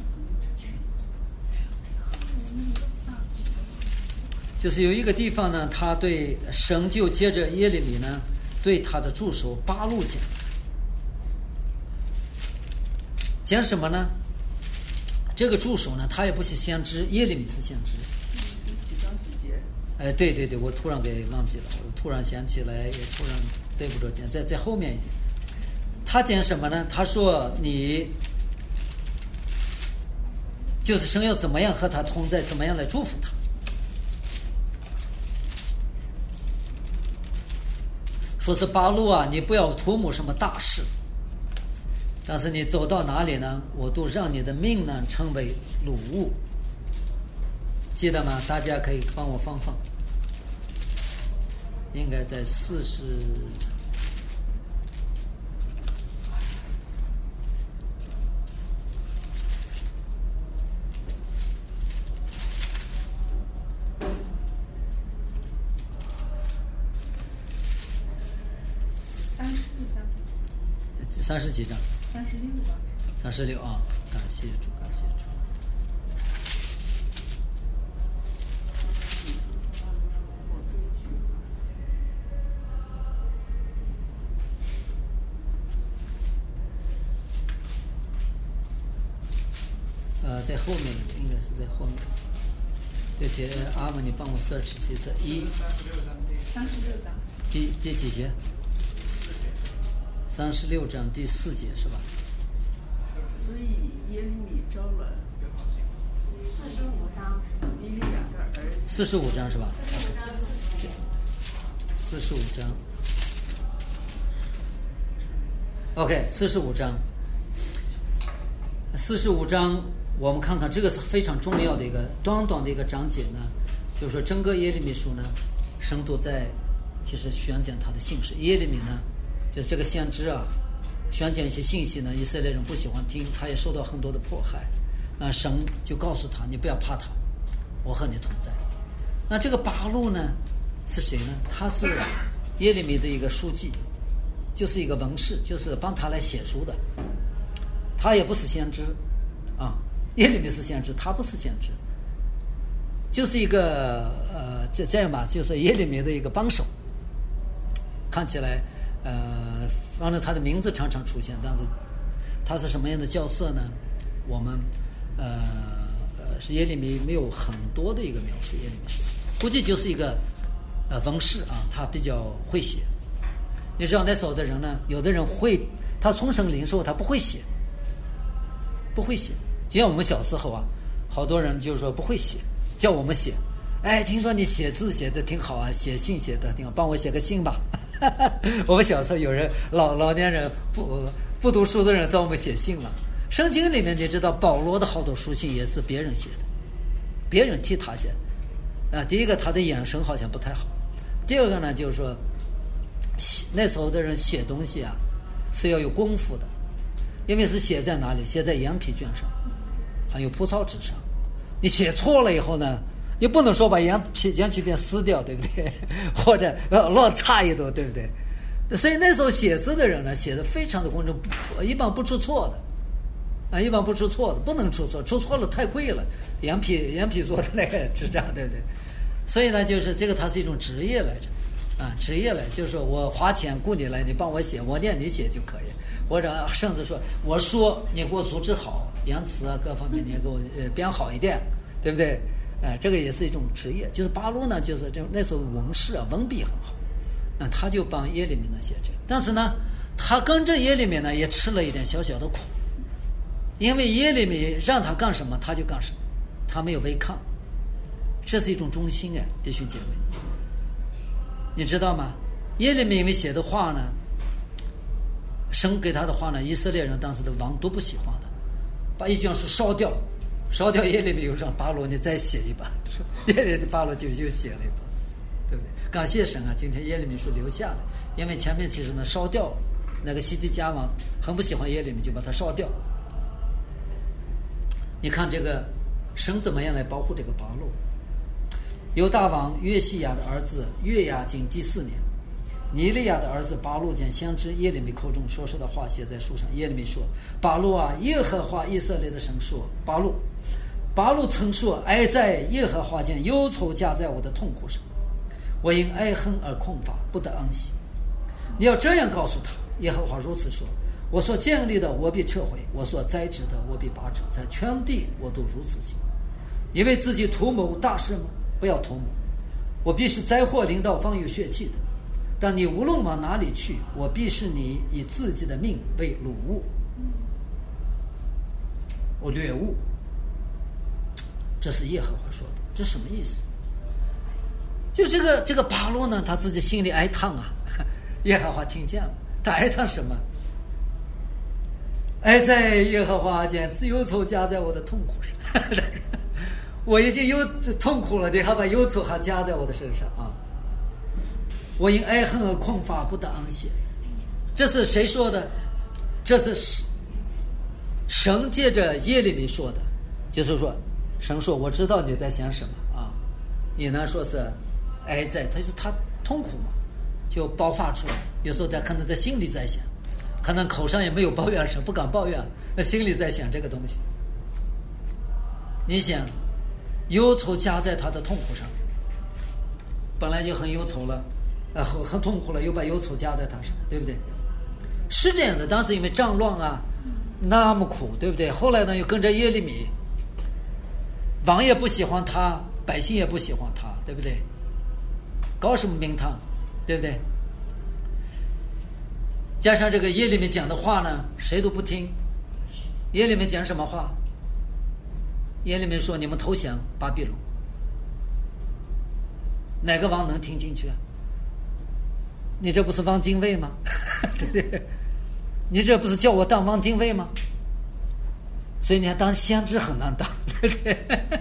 就是有一个地方呢，他对神就接着耶利米呢对他的助手巴录讲什么呢？这个助手呢，他也不是先知，耶利米是先知。 几章几节？ 哎，对对对，我突然给忘记了，我突然想起来，也突然对不着讲，在后面一点。他讲什么呢？他说你就是神要怎么样和他同在，怎么样来祝福他。说是巴录啊，你不要图谋什么大事。但是你走到哪里呢，我都让你的命呢成为掳物，记得吗？大家可以帮我放，应该在40。30几章？36啊！感谢主，感谢主。在后面应该是在后面。对，姐阿姆，你帮我 search 一下 36章。 第几节？36章第4节是吧？ 所以耶利米招了 45章， 以利亚的儿子。 45章是吧？45章。OK， 45章。45章，我们看看这个是非常重要的一个短的一个章节呢，就是说整个耶利米书呢，神都在其实宣讲他的信实。耶利米呢，就是这个先知啊，宣讲一些信息呢，以色列人不喜欢听，他也受到很多的迫害。那神就告诉他，你不要怕他，我和你同在。那这个巴录呢是谁呢？他是耶利米的一个书记，就是一个文士，就是帮他来写书的。他也不是先知啊，耶利米是先知，他不是先知，就是一个这样吧，就是耶利米的一个帮手。看起来反正他的名字常常出现，但是他是什么样的角色呢？我们是耶利米没有很多的一个描述，耶利米是估计就是一个文士啊，他比较会写。你知道那时候的人呢，有的人会，他从生领受，他不会写，就像我们小时候啊，好多人就是说不会写，叫我们写。哎，听说你写字写的挺好啊，写信写的挺好，帮我写个信吧。我们小时候有人老年人不读书的人找我们写信了。圣经里面你知道保罗的好多书信也是别人写的，别人替他写的。第一个他的眼神好像不太好，第二个呢就是说那时候的人写东西啊是要有功夫的，因为是写在哪里？写在羊皮卷上，还有蒲草纸上。你写错了以后呢，你不能说把羊皮片撕掉，对不对？或者乱擦一顿，对不对？所以那时候写字的人呢，写的非常的工整，一般不出错的，一般不出错的，不能出错，出错了太贵了，羊皮做的那个纸张，对不对？所以呢，就是这个它是一种职业来着，职业来，就是说我花钱雇你来，你帮我写，我念你写就可以，或者甚至说我说你给我组织好言辞啊各方面你也给我编好一点，对不对？这个也是一种职业。就是巴录呢，就是那时候文士啊，文笔很好， 那他就帮耶利米呢写这个。但是呢，他跟着耶利米呢也吃了一点小小的苦，因为耶利米让他干什么他就干什么，他没有违抗，这是一种忠心弟兄姐妹，你知道吗？耶利米写的话呢，神给他的话呢，以色列人当时的王都不喜欢的，把一卷书烧掉耶利米又让巴罗你再写一把，耶利米巴罗就又写了一把，对不对？感谢神啊，今天耶利米书留下来，因为前面其实呢烧掉，那个西底家王很不喜欢耶利米，就把他烧掉。你看这个神怎么样来保护这个巴罗？犹大王约西亚的儿子约雅斤第4年，尼利亚的儿子巴路将先知耶利米口中所说的话写在书上。耶利米说：巴路啊，耶和华以色列的神说，巴路曾说，哀在耶和华间，忧愁加在我的痛苦上，我因哀恨而困乏，不得安息。你要这样告诉他，耶和华如此说，我所建立的我必撤回，我所栽植的我必拔除，在全地我都如此行。因为自己图谋大事吗？不要图谋，我必是灾祸临到方有血气的，但你无论往哪里去，我必是你以自己的命为掳物，我掠物。这是耶和华说的，这什么意思？就这个巴路呢，他自己心里哀叹啊，耶和华听见了，他哀叹什么？哀在耶和华间，忧愁加在我的痛苦上。我已经有痛苦了，你还把忧愁还加在我的身上啊！我因哀恨而困乏，不得安息。这是谁说的？这是神借着耶利米说的，就是说，神说我知道你在想什么啊，你呢说是哀在，他痛苦嘛，就爆发出来。有时候他可能在心里在想，可能口上也没有抱怨神，不敢抱怨，那心里在想这个东西。你想，忧愁加在他的痛苦上，本来就很忧愁了，很痛苦了，又把忧愁加在他上，对不对？是这样的。当时因为战乱啊，那么苦，对不对？后来呢，又跟着耶利米，王也不喜欢他，百姓也不喜欢他，对不对？搞什么名堂，对不对？加上这个耶利米讲的话呢，谁都不听。耶利米讲什么话？耶利米说：“你们投降巴比伦。”哪个王能听进去啊？你这不是汪精卫吗？对不对？你这不是叫我当汪精卫吗？所以你看，当先知很难当，对不对？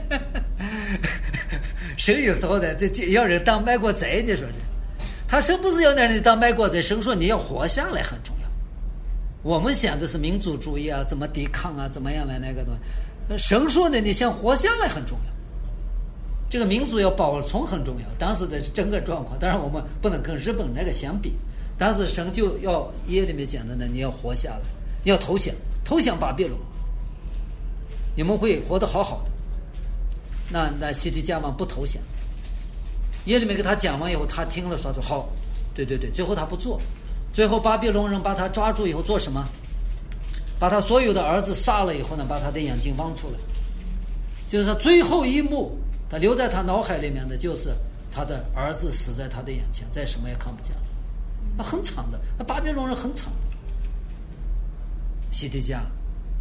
神有时候呢，要人当卖国贼，你说这，他神不是要让你当卖国贼，神说你要活下来很重要。我们想的是民族主义啊，怎么抵抗啊，怎么样来那个东西。神说呢，你想活下来很重要，这个民族要保存很重要。当时的整个状况，当然我们不能跟日本那个相比。当时神就要耶利米讲的呢，你要活下来，你要投降巴比伦，你们会活得好好的。那西底家王不投降，耶利米给他讲完以后，他听了说好，对，最后他不做，最后巴比伦人把他抓住以后做什么？把他所有的儿子杀了以后呢，把他的眼睛挖出来，就是他最后一幕，他留在他脑海里面的就是他的儿子死在他的眼前，再什么也看不见了。那很惨的，那巴比伦人很惨的。西底家，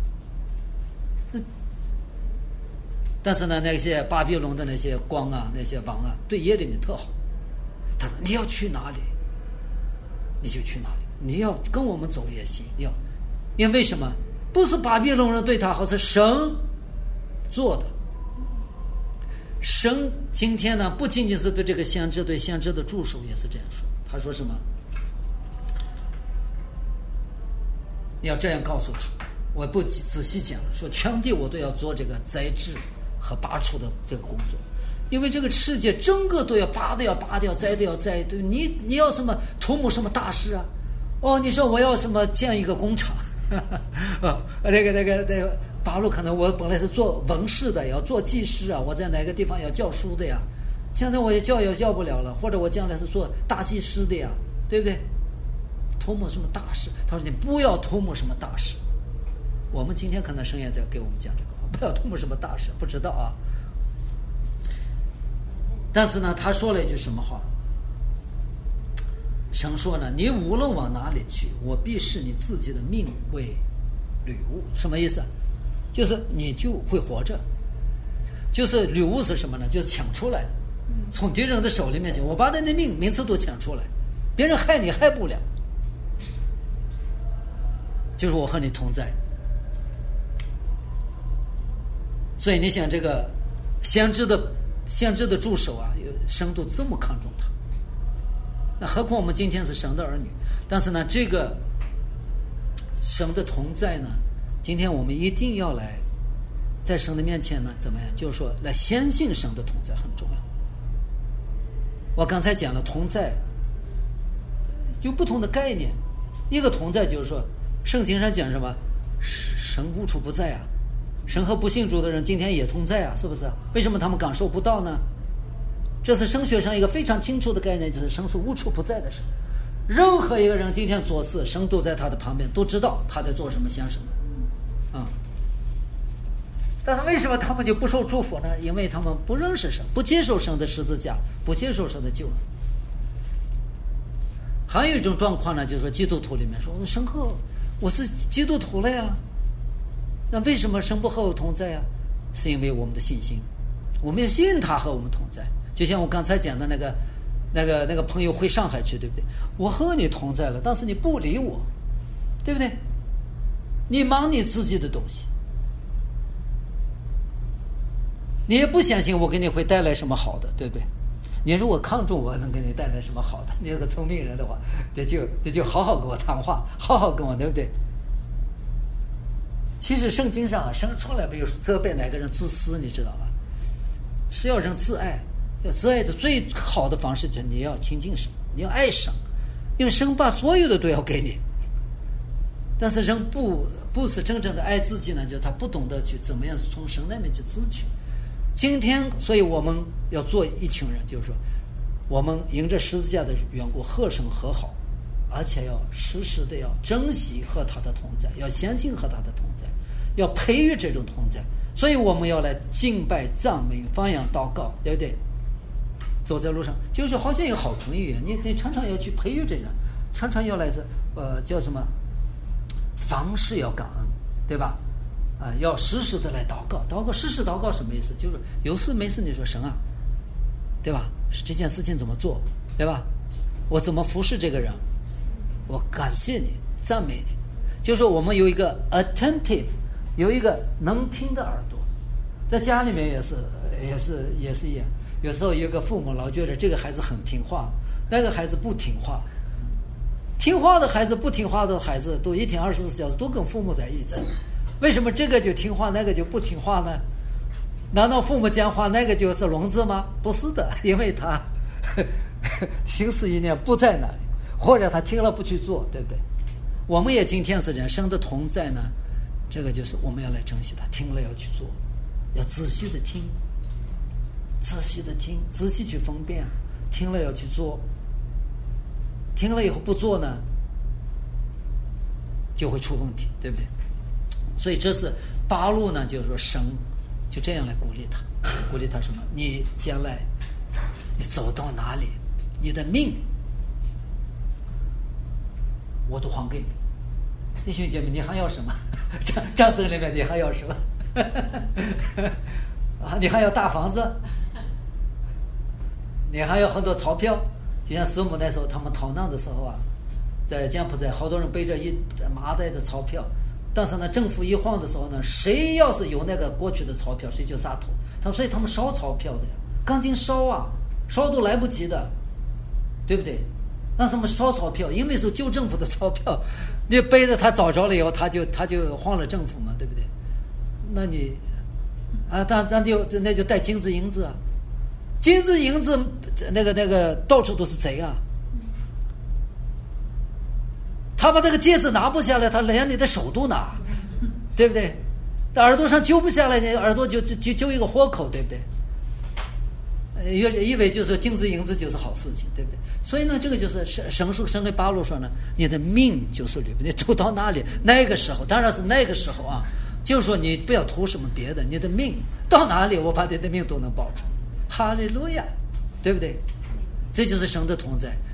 但是呢，那些巴比伦的那些光啊，那些王啊，对耶利米特好。他说：“你要去哪里，你就去哪里，你要跟我们走也行，因为什么？不是巴比伦人对他好，是神做的。神今天呢，不仅仅是对这个先知，对先知的助手也是这样说。他说什么？你要这样告诉他，我不仔细讲了，说全地我都要做这个栽植和拔除的这个工作，因为这个世界整个都要拔的要拔掉，栽的要栽。对，你要什么图谋什么大事啊？哦，你说我要什么建一个工厂？那个八路可能我本来是做文士的，要做技师啊，我在哪个地方要教书的呀？现在我也教不了了，或者我将来是做大技师的呀，对不对？图谋什么大事？他说你不要图谋什么大事。我们今天可能神也在给我们讲这个，不要图谋什么大事，不知道啊。但是呢，他说了一句什么话？ 神说呢，你无论往哪里去，我必视你自己的命为礼物。什么意思？就是你就会活着。就是礼物是什么呢？就是抢出来的，从敌人的手里面去，我把你的名次都抢出来，别人害你害不了，就是我和你同在。所以你想这个先知的助手啊，神都这么看重他，那何况我们今天是神的儿女？但是呢，这个神的同在呢，今天我们一定要来在神的面前呢，怎么样？就是说来相信神的同在很重要。我刚才讲了同在有不同的概念，一个同在就是说圣经上讲什么？神无处不在啊。神和不信主的人今天也同在啊，是不是？为什么他们感受不到呢？这是神学上一个非常清楚的概念，就是神是无处不在的神。任何一个人今天做事，神都在他的旁边，都知道他在做什么想什么啊。但是为什么他们就不受祝福呢？因为他们不认识神，不接受神的十字架，不接受神的救恩。还有一种状况呢，就是说基督徒里面说，神和我是基督徒了呀，那为什么神不和我同在呀？是因为我们的信心，我们要信他和我们同在。就像我刚才讲的那个朋友回上海去，对不对？我和你同在了，但是你不理我，对不对？你忙你自己的东西，你也不相信我给你会带来什么好的，对不对？你如果看重我能给你带来什么好的，你是个聪明人的话，你就好好跟我谈话，好好跟我，对不对？其实圣经上啊，神从来没有责备哪个人自私，你知道吧？是要人自爱，要自爱的最好的方式就是你要亲近神，你要爱神，因为神把所有的都要给你。但是人不是真正的爱自己呢，就是他不懂得去怎么样从神那边去自取。今天，所以我们要做一群人，就是说，我们迎着十字架的缘故和神和好，而且要时时的要珍惜和他的同在，要相信和他的同在，要培育这种同在。所以我们要来敬拜、赞美、放养、祷告，对不对？走在路上，就是好像一个好朋友一样，你常常要去培育这人，常常要来叫什么？凡事要感恩，对吧？要时时的来祷告，时时祷告什么意思？就是有事没事你说神啊，对吧？这件事情怎么做，对吧？我怎么服侍这个人？我感谢你，赞美你。就是说我们有一个 attentive， 有一个能听的耳朵。在家里面也是一样。有时候有个父母老觉得这个孩子很听话，那个孩子不听话。听话的孩子不听话的孩子都一天24小时都跟父母在一起。为什么这个就听话，那个就不听话呢？难道父母讲话那个就是聋子吗？不是的，因为他心思意念不在那里，或者他听了不去做，对不对？我们也今天是人生的同在呢，这个就是我们要来珍惜他，听了要去做，要仔细的听，仔细的听，仔细去分辨，听了要去做，听了以后不做呢，就会出问题，对不对？所以这是八路呢，就是说神就这样来鼓励他，鼓励他什么？你将来你走到哪里，你的命我都还给你。弟兄姐妹，你还要什么？战争里面你还要什么？啊，你还要大房子，你还有很多钞票。就像师母那时候他们逃难的时候啊，在柬埔寨好多人背着一麻袋的钞票，但是呢政府一晃的时候呢，谁要是有那个过去的钞票谁就杀头。所以他们烧钞票的呀，赶紧烧啊，烧都来不及的，对不对？让他们烧钞票，因为是旧政府的钞票，你背着他找着了以后，他就晃了政府嘛，对不对？那你啊，那就带金子银子啊，金子银子那个到处都是贼啊。他把这个戒指拿不下来，他连你的手都拿，对不对？耳朵上揪不下来，你耳朵就一个豁口，对不对？以为就是金子银子就是好事情，对不对？所以呢，这个就是神给巴路说呢，你的命就是律法，你走到哪里，那个时候，当然是那个时候啊，就是说你不要图什么别的，你的命到哪里，我把你的命都能保住，哈利路亚，对不对？这就是神的同在。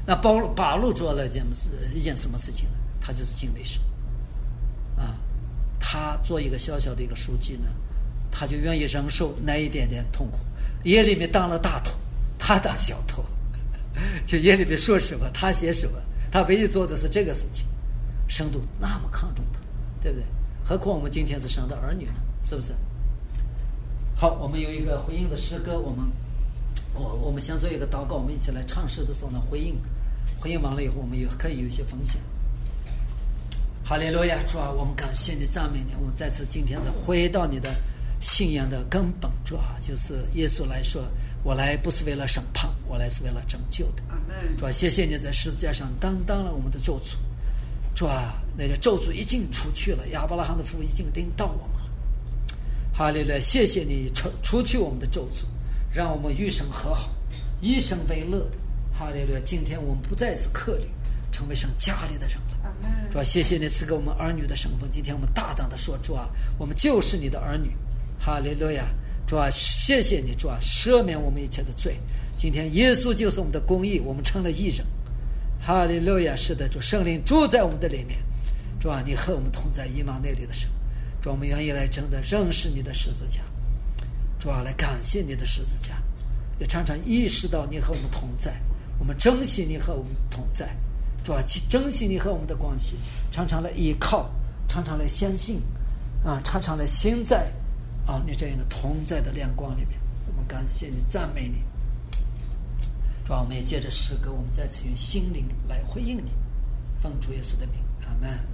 那巴路做了一件什么事情呢？他就是敬畏神啊。他做一个小小的一个书记呢，他就愿意忍受那一点点痛苦。耶利米当了大头，他当小头，就耶利米说什么他写什么，他唯一做的是这个事情。神都那么看重他，对不对？何况我们今天是神的儿女呢，是不是？好，我们有一个回应的诗歌，我们先做一个祷告，我们一起来唱诗的时候呢，回应完了以后，我们也可以有一些分享。哈利路亚，主啊，我们感谢你，赞美你，我们再次今天的回到你的信仰的根本，主啊，就是耶稣来说，我来不是为了审判，我来是为了拯救的。主啊，谢谢你在十字架上担当了我们的咒诅，主啊，那个咒诅已经出去了，亚伯拉罕的福已经临到我们了。哈利路亚，谢谢你除去我们的咒诅，让我们与神和好，以神为乐。哈利路亚，今天我们不再是客旅，成为神家里的人了。主啊，谢谢你赐给我们儿女的身份，今天我们大胆的说，主啊，我们就是你的儿女。哈利路亚，主啊，谢谢你，主啊，赦免我们一切的罪。今天耶稣就是我们的公义，我们成了义人。哈利路亚，是的，主，圣灵住在我们的里面。主啊，你和我们同在，以马内利的神。主啊，我们愿意来真的认识你的十字架。主啊，来感谢你的十字架，也常常意识到你和我们同在，我们珍惜你和我们同在。主啊，珍惜你和我们的关系，常常来依靠，常常来相信啊，常常来现在啊，你这样的同在的亮光里面，我们感谢你，赞美你。主啊，我们也借着诗歌，我们再次用心灵来回应你，奉主耶稣的名，阿们。